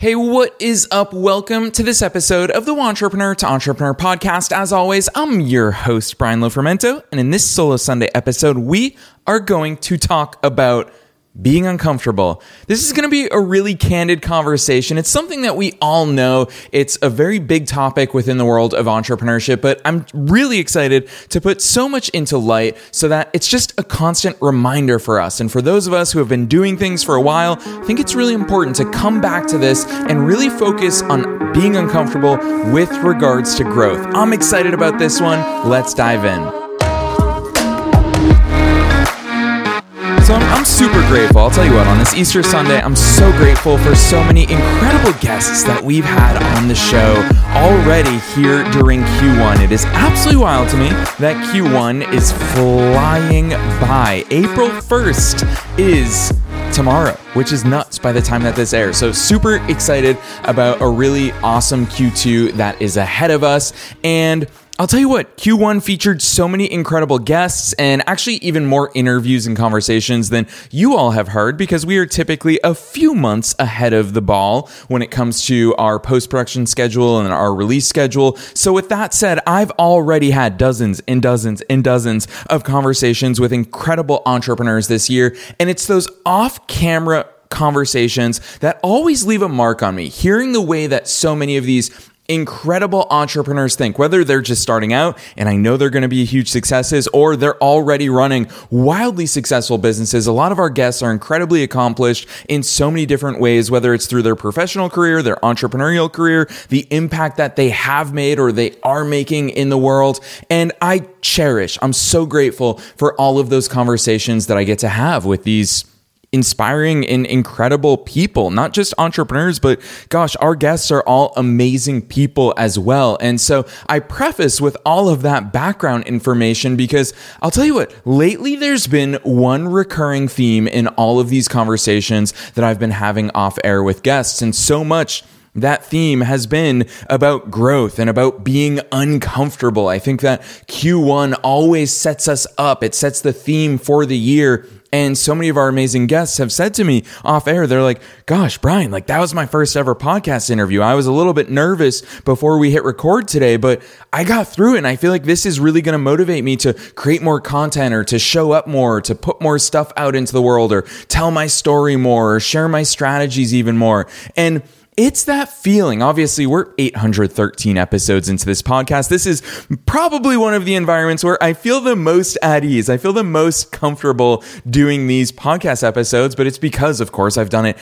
Hey, what is up? Welcome to this episode of the Entrepreneur to Entrepreneur podcast. As always, I'm your host, Brian Lofermento, and in this Solo Sunday episode, we are going to talk about being uncomfortable. This is going to be a really candid conversation. It's something that we all know. It's a very big topic within the world of entrepreneurship, but I'm really excited to put so much into light so that it's just a constant reminder for us. And for those of us who have been doing things for a while, I think it's really important to come back to this and really focus on being uncomfortable with regards to growth. I'm excited about this one. Let's dive in. So I'm super grateful. I'll tell you what, on this Easter Sunday, I'm so grateful for so many incredible guests that we've had on the show already here during Q1. It is absolutely wild to me that Q1 is flying by. April 1st is tomorrow, which is nuts by the time that this airs. So super excited about a really awesome Q2 that is ahead of us. And I'll tell you what, Q1 featured so many incredible guests and actually even more interviews and conversations than you all have heard because we are typically a few months ahead of the ball when it comes to our post-production schedule and our release schedule. So with that said, I've already had dozens and dozens and dozens of conversations with incredible entrepreneurs this year, and it's those off-camera conversations that always leave a mark on me. Hearing the way that so many of these incredible entrepreneurs think, whether they're just starting out and I know they're going to be huge successes or they're already running wildly successful businesses. A lot of our guests are incredibly accomplished in so many different ways, whether it's through their professional career, their entrepreneurial career, the impact that they have made or they are making in the world. And I'm so grateful for all of those conversations that I get to have with these inspiring and incredible people, not just entrepreneurs, but gosh, our guests are all amazing people as well. And so I preface with all of that background information because I'll tell you what, lately there's been one recurring theme in all of these conversations that I've been having off air with guests. And so much that theme has been about growth and about being uncomfortable. I think that Q1 always sets us up. It sets the theme for the year. And so many of our amazing guests have said to me off air, they're like, gosh, Brian, like that was my first ever podcast interview. I was a little bit nervous before we hit record today, but I got through it. And I feel like this is really going to motivate me to create more content or to show up more, to put more stuff out into the world or tell my story more or share my strategies even more. And it's that feeling. Obviously, we're 813 episodes into this podcast. This is probably one of the environments where I feel the most at ease. I feel the most comfortable doing these podcast episodes, but it's because, of course, I've done it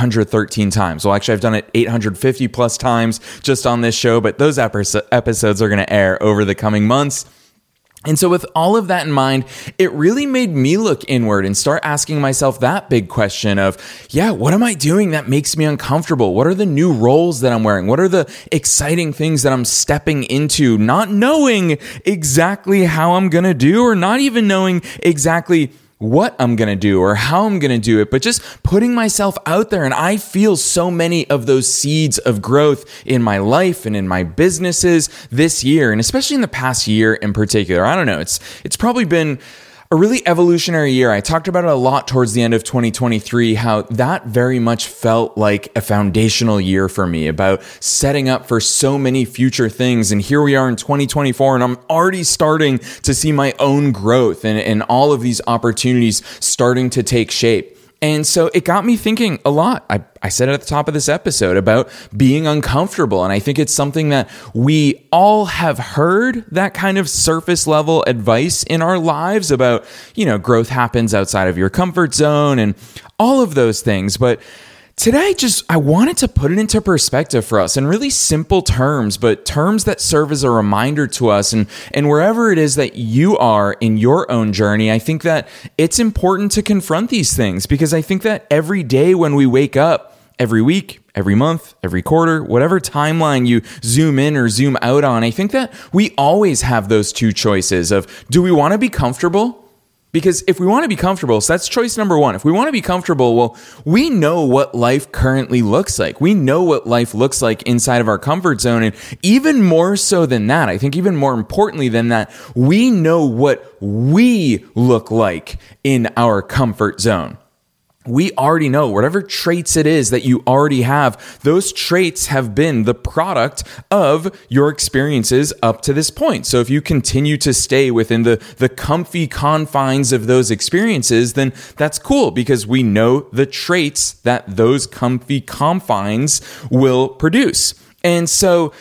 813 times. Well, actually, I've done it 850 plus times just on this show, but those episodes are going to air over the coming months. And so with all of that in mind, it really made me look inward and start asking myself that big question of, what am I doing that makes me uncomfortable? What are the new roles that I'm wearing? What are the exciting things that I'm stepping into, not knowing exactly how I'm going to do or not even knowing exactly what I'm going to do or how I'm going to do it, but just putting myself out there. And I feel so many of those seeds of growth in my life and in my businesses this year, and especially in the past year in particular. I don't know. It's probably been a really evolutionary year. I talked about it a lot towards the end of 2023, how that very much felt like a foundational year for me about setting up for so many future things. And here we are in 2024, and I'm already starting to see my own growth and all of these opportunities starting to take shape. And so it got me thinking a lot. I said at the top of this episode about being uncomfortable. And I think it's something that we all have heard, that kind of surface level advice in our lives about, growth happens outside of your comfort zone and all of those things. But today, I wanted to put it into perspective for us in really simple terms, but terms that serve as a reminder to us. And wherever it is that you are in your own journey, I think that it's important to confront these things because I think that every day when we wake up, every week, every month, every quarter, whatever timeline you zoom in or zoom out on, I think that we always have those two choices of, do we want to be comfortable? Because if we want to be comfortable, so that's choice number one. If we want to be comfortable, well, we know what life currently looks like. We know what life looks like inside of our comfort zone. And even more so than that, I think even more importantly than that, we know what we look like in our comfort zone. we already know whatever traits it is that you already have, those traits have been the product of your experiences up to this point. So if you continue to stay within the comfy confines of those experiences, then that's cool because we know the traits that those comfy confines will produce. And so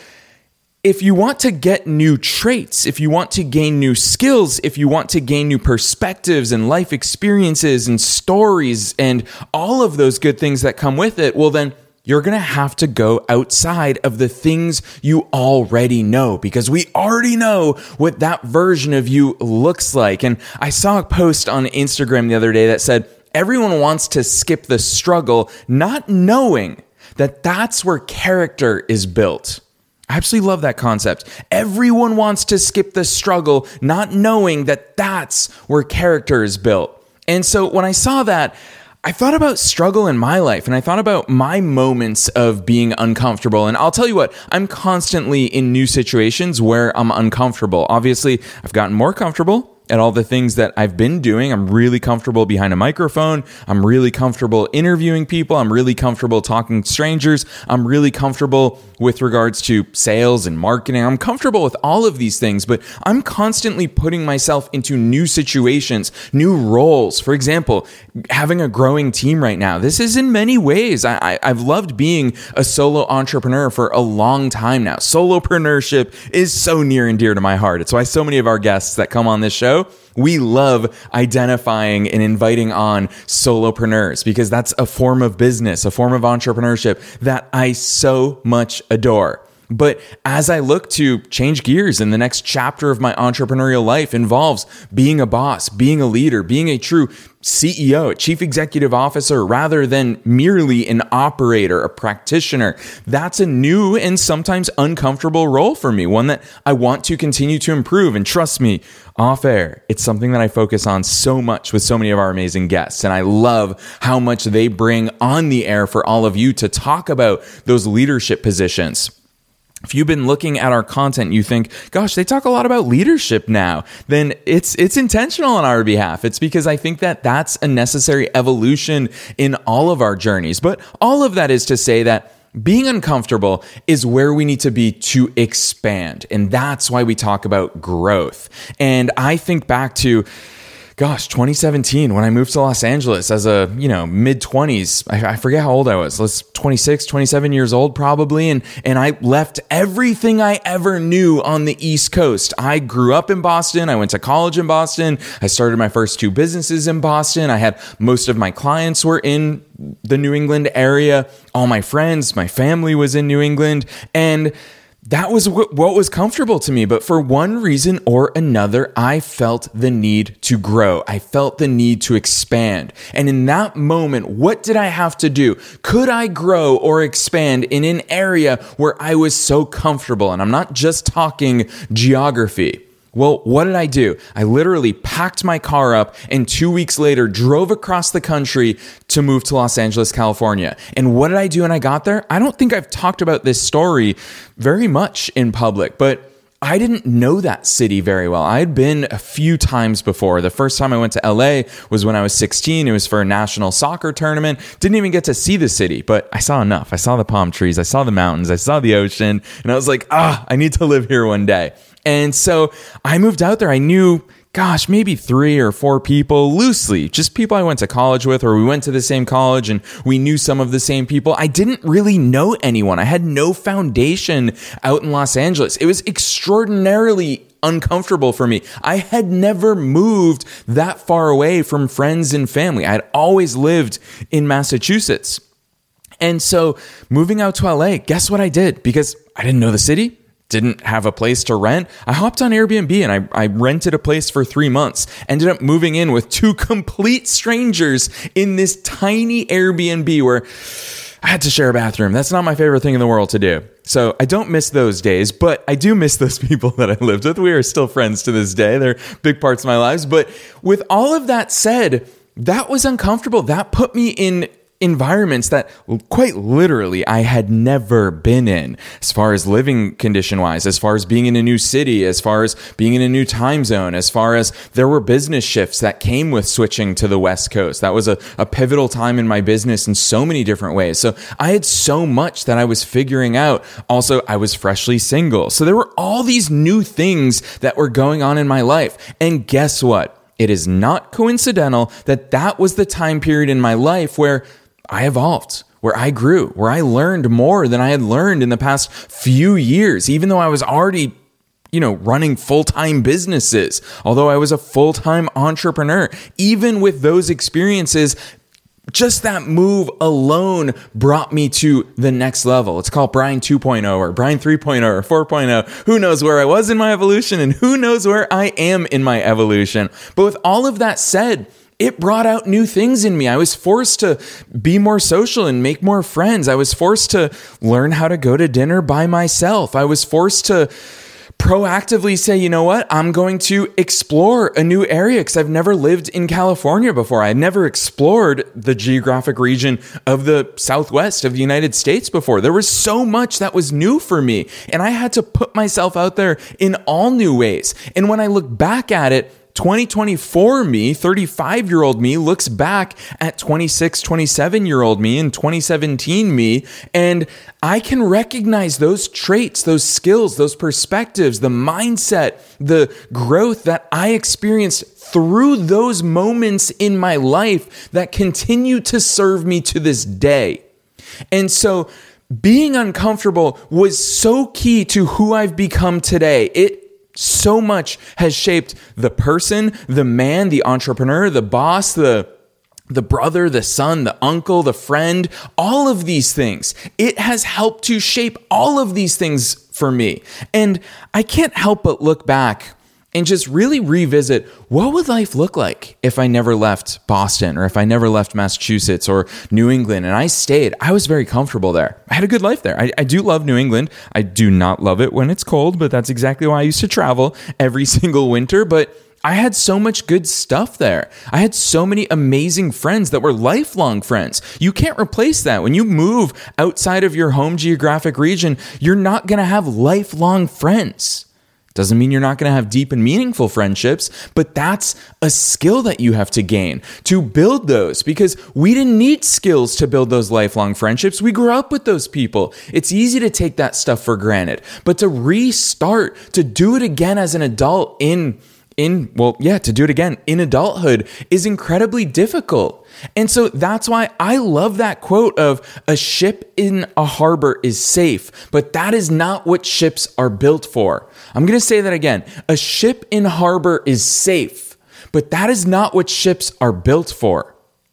if you want to get new traits, if you want to gain new skills, if you want to gain new perspectives and life experiences and stories and all of those good things that come with it, well, then you're going to have to go outside of the things you already know, because we already know what that version of you looks like. And I saw a post on Instagram the other day that said, everyone wants to skip the struggle, not knowing that that's where character is built. I absolutely love that concept. Everyone wants to skip the struggle, not knowing that that's where character is built. And so when I saw that, I thought about struggle in my life, and I thought about my moments of being uncomfortable. And I'll tell you what, I'm constantly in new situations where I'm uncomfortable. Obviously, I've gotten more comfortable at all the things that I've been doing. I'm really comfortable behind a microphone. I'm really comfortable interviewing people. I'm really comfortable talking to strangers. I'm really comfortable with regards to sales and marketing. I'm comfortable with all of these things, but I'm constantly putting myself into new situations, new roles. For example, having a growing team right now. This is in many ways. I've loved being a solo entrepreneur for a long time now. Solopreneurship is so near and dear to my heart. It's why so many of our guests that come on this show, we love identifying and inviting on solopreneurs, because that's a form of business, a form of entrepreneurship that I so much adore. But as I look to change gears, and the next chapter of my entrepreneurial life involves being a boss, being a leader, being a true CEO, a chief executive officer, rather than merely an operator, a practitioner. That's a new and sometimes uncomfortable role for me, one that I want to continue to improve. And trust me, off air, it's something that I focus on so much with so many of our amazing guests. And I love how much they bring on the air for all of you to talk about those leadership positions. If you've been looking at our content, you think, gosh, they talk a lot about leadership now, then it's intentional on our behalf. It's because I think that that's a necessary evolution in all of our journeys. But all of that is to say that being uncomfortable is where we need to be to expand. And that's why we talk about growth. And I think back to 2017, when I moved to Los Angeles as a, mid-20s, I forget how old I was. Let's 26, 27 years old probably. And I left everything I ever knew on the East Coast. I grew up in Boston. I went to college in Boston. I started my first 2 businesses in Boston. I had most of my clients were in the New England area. All my friends, my family was in New England. And that was what was comfortable to me. But for one reason or another, I felt the need to grow. I felt the need to expand. And in that moment, what did I have to do? Could I grow or expand in an area where I was so comfortable? And I'm not just talking geography. Well, what did I do? I literally packed my car up and 2 weeks later drove across the country to move to Los Angeles, California. And what did I do when I got there? I don't think I've talked about this story very much in public, but I didn't know that city very well. I had been a few times before. The first time I went to LA was when I was 16. It was for a national soccer tournament. Didn't even get to see the city, but I saw enough. I saw the palm trees. I saw the mountains. I saw the ocean. And I was like, I need to live here one day. And so I moved out there. I knew, maybe 3 or 4 people loosely, just people I went to college with, or we went to the same college and we knew some of the same people. I didn't really know anyone. I had no foundation out in Los Angeles. It was extraordinarily uncomfortable for me. I had never moved that far away from friends and family. I had always lived in Massachusetts. And so moving out to LA, guess what I did? Because I didn't know the city, didn't have a place to rent. I hopped on Airbnb and I rented a place for 3 months. Ended up moving in with 2 complete strangers in this tiny Airbnb where I had to share a bathroom. That's not my favorite thing in the world to do. So I don't miss those days, but I do miss those people that I lived with. We are still friends to this day. They're big parts of my lives. But with all of that said, that was uncomfortable. That put me in environments that quite literally I had never been in, as far as living condition wise, as far as being in a new city, as far as being in a new time zone, as far as there were business shifts that came with switching to the West Coast. That was a pivotal time in my business in so many different ways. So I had so much that I was figuring out. Also, I was freshly single. So there were all these new things that were going on in my life. And guess what? It is not coincidental that that was the time period in my life where I evolved, where I grew, where I learned more than I had learned in the past few years, even though I was already, running full-time businesses, although I was a full-time entrepreneur. Even with those experiences, just that move alone brought me to the next level. It's called Brian 2.0 or Brian 3.0 or 4.0. Who knows where I was in my evolution and who knows where I am in my evolution. But with all of that said, it brought out new things in me. I was forced to be more social and make more friends. I was forced to learn how to go to dinner by myself. I was forced to proactively say, you know what, I'm going to explore a new area because I've never lived in California before. I had never explored the geographic region of the Southwest of the United States before. There was so much that was new for me, and I had to put myself out there in all new ways. And when I look back at it, 2024 me, 35-year-old me, looks back at 26, 27-year-old me and 2017 me, and I can recognize those traits, those skills, those perspectives, the mindset, the growth that I experienced through those moments in my life that continue to serve me to this day. And so being uncomfortable was so key to who I've become today. It so much has shaped the person, the man, the entrepreneur, the boss, the brother, the son, the uncle, the friend, all of these things. It has helped to shape all of these things for me. And I can't help but look back and just really revisit, what would life look like if I never left Boston or if I never left Massachusetts or New England and I stayed? I was very comfortable there. I had a good life there. I do love New England. I do not love it when it's cold, but that's exactly why I used to travel every single winter. But I had so much good stuff there. I had so many amazing friends that were lifelong friends. You can't replace that. When you move outside of your home geographic region, you're not going to have lifelong friends. Doesn't mean you're not going to have deep and meaningful friendships, but that's a skill that you have to gain to build those, because we didn't need skills to build those lifelong friendships. We grew up with those people. It's easy to take that stuff for granted, but to restart, to do it again as an adult to do it again in adulthood is incredibly difficult. And so that's why I love that quote of a ship in a harbor is safe, but that is not what ships are built for. I'm going to say that again. A ship in harbor is safe, but that is not what ships are built for.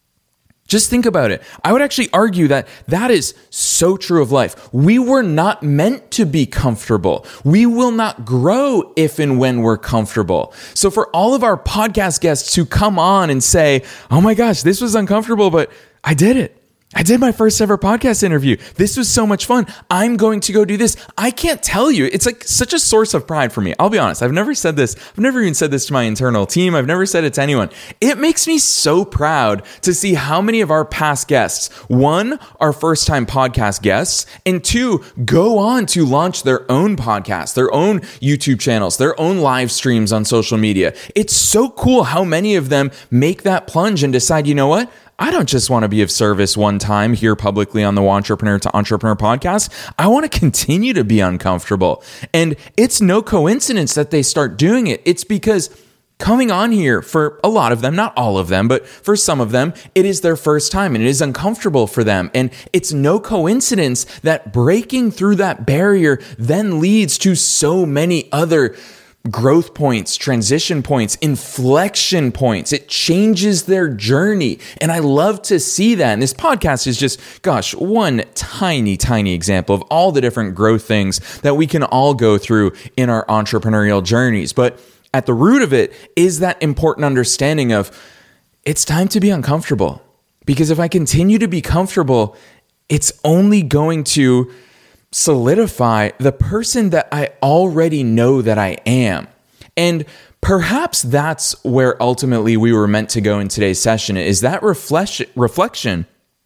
Just think about it. I would actually argue that that is so true of life. We were not meant to be comfortable. We will not grow if and when we're comfortable. So for all of our podcast guests who come on and say, oh my gosh, this was uncomfortable, but I did it. I did my first ever podcast interview. This was so much fun. I'm going to go do this. I can't tell you. It's like such a source of pride for me. I'll be honest. I've never said this. I've never even said this to my internal team. I've never said it to anyone. It makes me so proud to see how many of our past guests, one, are first time podcast guests, and two, go on to launch their own podcasts, their own YouTube channels, their own live streams on social media. It's so cool how many of them make that plunge and decide, you know what? I don't just want to be of service one time here publicly on the Wantrepreneur to Entrepreneur podcast. I want to continue to be uncomfortable. And it's no coincidence that they start doing it. It's because coming on here for a lot of them, not all of them, but for some of them, it is their first time and it is uncomfortable for them. And it's no coincidence that breaking through that barrier then leads to so many other growth points, transition points, inflection points. It changes their journey. And I love to see that. And this podcast is just, one tiny, tiny example of all the different growth things that we can all go through in our entrepreneurial journeys. But at the root of it is that important understanding of it's time to be uncomfortable. Because if I continue to be comfortable, it's only going to solidify the person that I already know that I am. And perhaps that's where ultimately we were meant to go in today's session, is that reflection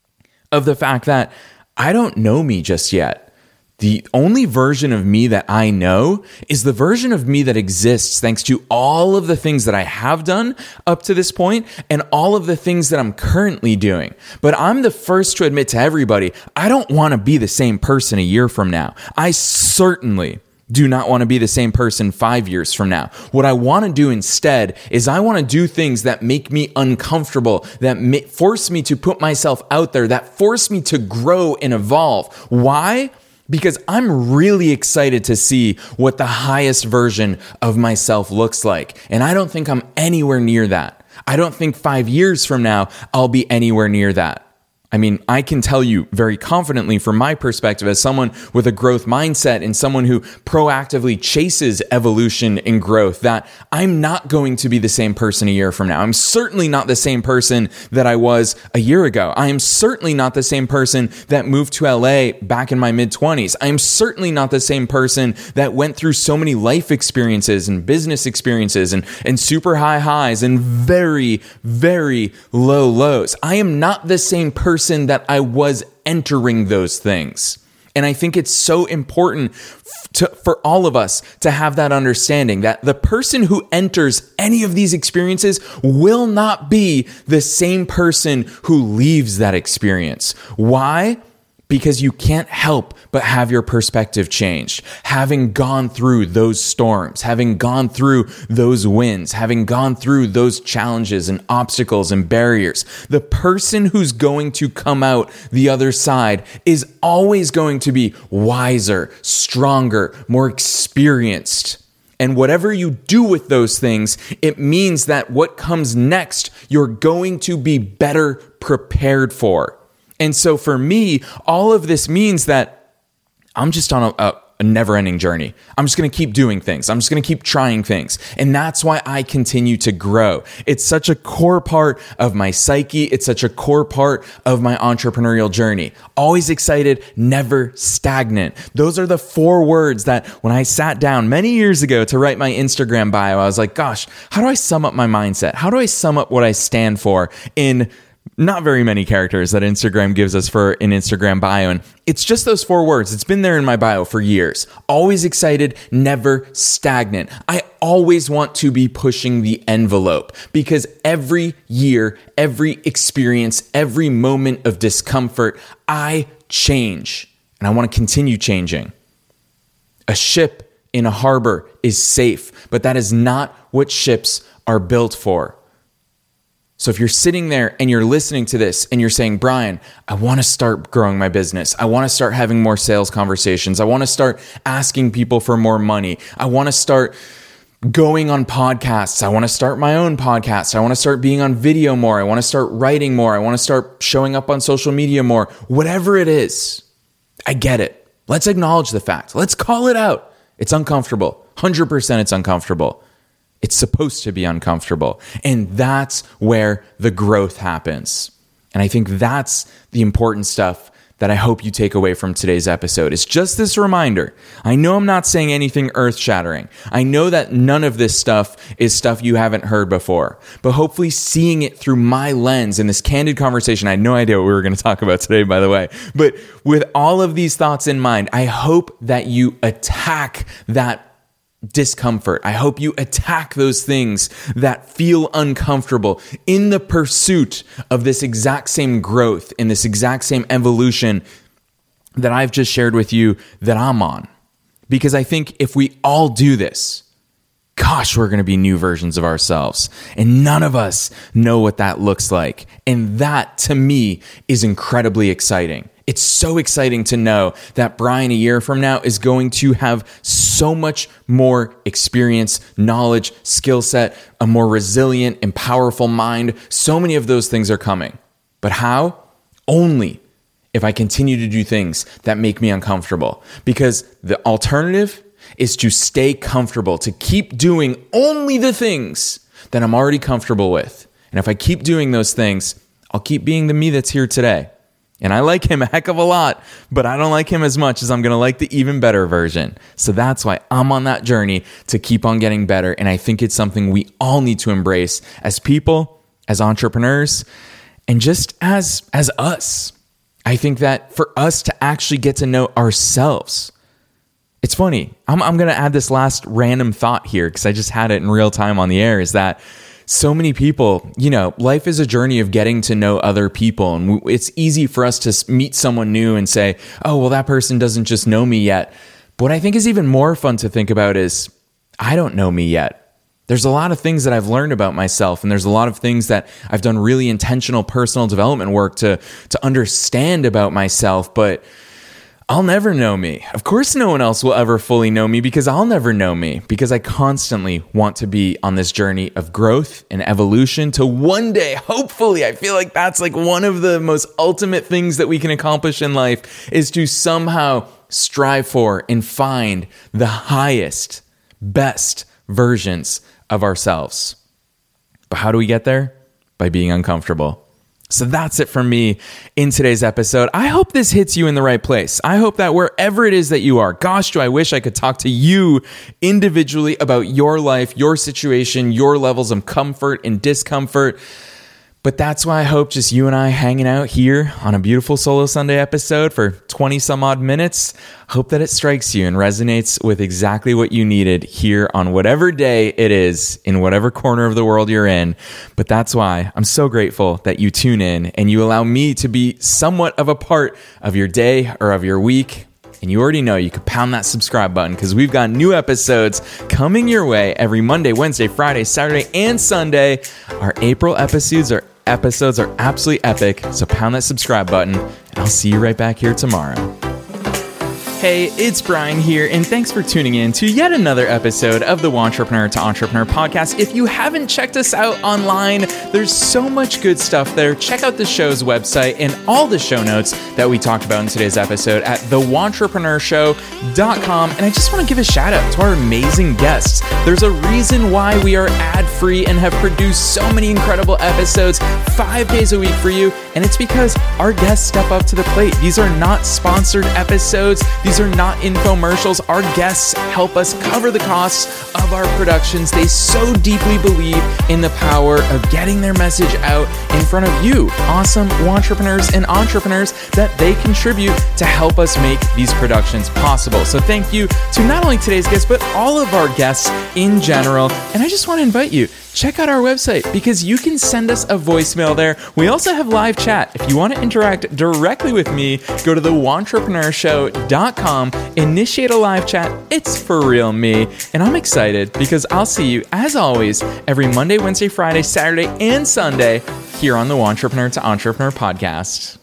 of the fact that I don't know me just yet. The only version of me that I know is the version of me that exists thanks to all of the things that I have done up to this point and all of the things that I'm currently doing. But I'm the first to admit to everybody, I don't want to be the same person a year from now. I certainly do not want to be the same person 5 years from now. What I want to do instead is I want to do things that make me uncomfortable, that force me to put myself out there, that force me to grow and evolve. Why? Because I'm really excited to see what the highest version of myself looks like. And I don't think I'm anywhere near that. I don't think 5 years from now, I'll be anywhere near that. I mean, I can tell you very confidently from my perspective as someone with a growth mindset and someone who proactively chases evolution and growth that I'm not going to be the same person a year from now. I'm certainly not the same person that I was a year ago. I am certainly not the same person that moved to LA back in my mid-20s. I am certainly not the same person that went through so many life experiences and business experiences and super high highs and very, very low lows. I am not the same person that I was entering those things. And I think it's so important for all of us to have that understanding that the person who enters any of these experiences will not be the same person who leaves that experience. Why? Because you can't help but have your perspective changed. Having gone through those storms, having gone through those wins, having gone through those challenges and obstacles and barriers, the person who's going to come out the other side is always going to be wiser, stronger, more experienced. And whatever you do with those things, it means that what comes next, you're going to be better prepared for. And so for me, all of this means that I'm just on a never-ending journey. I'm just going to keep doing things. I'm just going to keep trying things. And that's why I continue to grow. It's such a core part of my psyche. It's such a core part of my entrepreneurial journey. Always excited, never stagnant. Those are the 4 words that when I sat down many years ago to write my Instagram bio, I was like, gosh, how do I sum up my mindset? How do I sum up what I stand for in not very many characters that Instagram gives us for an Instagram bio. And it's just those 4 words. It's been there in my bio for years. Always excited, never stagnant. I always want to be pushing the envelope because every year, every experience, every moment of discomfort, I change and I want to continue changing. A ship in a harbor is safe, but that is not what ships are built for. So if you're sitting there and you're listening to this and you're saying, Brian, I want to start growing my business. I want to start having more sales conversations. I want to start asking people for more money. I want to start going on podcasts. I want to start my own podcast. I want to start being on video more. I want to start writing more. I want to start showing up on social media more. Whatever it is, I get it. Let's acknowledge the fact. Let's call it out. It's uncomfortable. 100% it's uncomfortable. It's supposed to be uncomfortable. And that's where the growth happens. And I think that's the important stuff that I hope you take away from today's episode. It's just this reminder. I know I'm not saying anything earth-shattering. I know that none of this stuff is stuff you haven't heard before. But hopefully seeing it through my lens in this candid conversation, I had no idea what we were going to talk about today, by the way. But with all of these thoughts in mind, I hope that you attack that discomfort. I hope you attack those things that feel uncomfortable in the pursuit of this exact same growth, in this exact same evolution that I've just shared with you that I'm on. Because I think if we all do this, gosh, we're going to be new versions of ourselves. And none of us know what that looks like. And that, to me, is incredibly exciting. It's so exciting to know that Brian a year from now is going to have so much more experience, knowledge, skill set, a more resilient and powerful mind. So many of those things are coming. But how? Only if I continue to do things that make me uncomfortable. Because the alternative is to stay comfortable, to keep doing only the things that I'm already comfortable with. And if I keep doing those things, I'll keep being the me that's here today. And I like him a heck of a lot, but I don't like him as much as I'm going to like the even better version. So that's why I'm on that journey to keep on getting better. And I think it's something we all need to embrace as people, as entrepreneurs, and just as us. I think that for us to actually get to know ourselves, it's funny. I'm going to add this last random thought here because I just had it in real time on the air, is that so many people, life is a journey of getting to know other people. And it's easy for us to meet someone new and say, oh, well, that person doesn't just know me yet. But what I think is even more fun to think about is, I don't know me yet. There's a lot of things that I've learned about myself, and there's a lot of things that I've done really intentional personal development work to understand about myself, but I'll never know me. Of course, no one else will ever fully know me because I'll never know me, because I constantly want to be on this journey of growth and evolution to one day, hopefully, I feel like that's like one of the most ultimate things that we can accomplish in life, is to somehow strive for and find the highest, best versions of ourselves. But how do we get there? By being uncomfortable. So that's it from me in today's episode. I hope this hits you in the right place. I hope that wherever it is that you are, gosh, do I wish I could talk to you individually about your life, your situation, your levels of comfort and discomfort. But that's why I hope just you and I hanging out here on a beautiful Solo Sunday episode for 20 some odd minutes. Hope that it strikes you and resonates with exactly what you needed here on whatever day it is, in whatever corner of the world you're in. But that's why I'm so grateful that you tune in and you allow me to be somewhat of a part of your day or of your week. And you already know you can pound that subscribe button, because we've got new episodes coming your way every Monday, Wednesday, Friday, Saturday, and Sunday. Our April episodes are absolutely epic. So pound that subscribe button, and I'll see you right back here tomorrow. Hey, it's Brian here, and thanks for tuning in to yet another episode of the Wantrepreneur to Entrepreneur podcast. If you haven't checked us out online, there's so much good stuff there. Check out the show's website and all the show notes that we talked about in today's episode at thewantrepreneurshow.com. And I just want to give a shout out to our amazing guests. There's a reason why we are ad-free and have produced so many incredible episodes 5 days a week for you, and it's because our guests step up to the plate. These are not sponsored episodes. These are not infomercials. Our guests help us cover the costs of our productions. They so deeply believe in the power of getting their message out in front of you, awesome wantrepreneurs and entrepreneurs, that they contribute to help us make these productions possible. So thank you to not only today's guests, but all of our guests in general. And I just want to invite you, check out our website, because you can send us a voicemail there. We also have live chat. If you want to interact directly with me, go to thewantrepreneurshow.com, initiate a live chat. It's for real me. And I'm excited because I'll see you, as always, every Monday, Wednesday, Friday, Saturday, and Sunday here on the Wantrepreneur to Entrepreneur podcast.